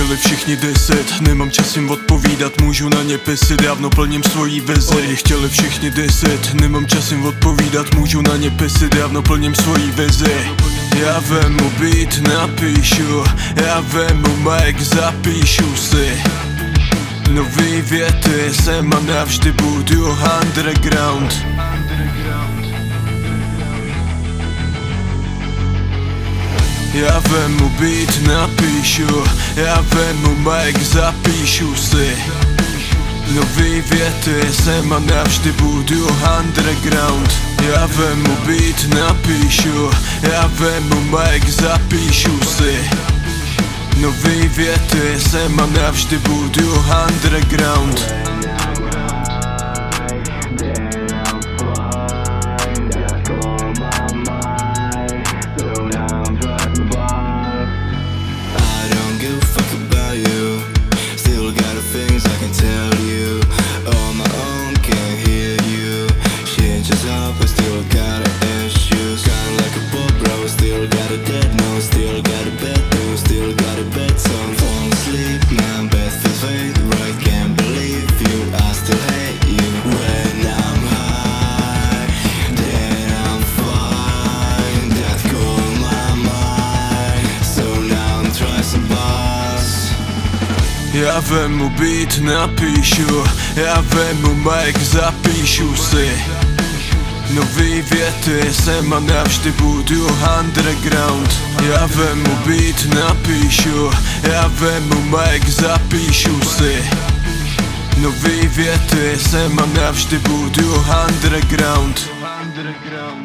chtěli všichni 10, nemám čas jim odpovídat, můžu na ně pisit, dávno plním svojí vizi. Chtěli všichni 10, nemám čas jim odpovídat, můžu na ně pisit, dávno plním svojí vizi. Já vemu beat, napíšu, já vemu mic, zapíšu si nový věty, jsem a navždy budu underground. Já vemu beat, napíšu, já vemu mic, zapíšu si nový věty, jsem a navždy budu underground. Já vemu beat, napíšu, já vemu mic, zapíšu si nový věty, jsem a navždy budu underground. Já vemu beat, napíšu, já vemu mic, zapíšu si nový věty, jsem a navždy budu underground. Já vemu beat, napíšu, já vemu mic, zapíšu si nový věty, jsem a navždy budu underground.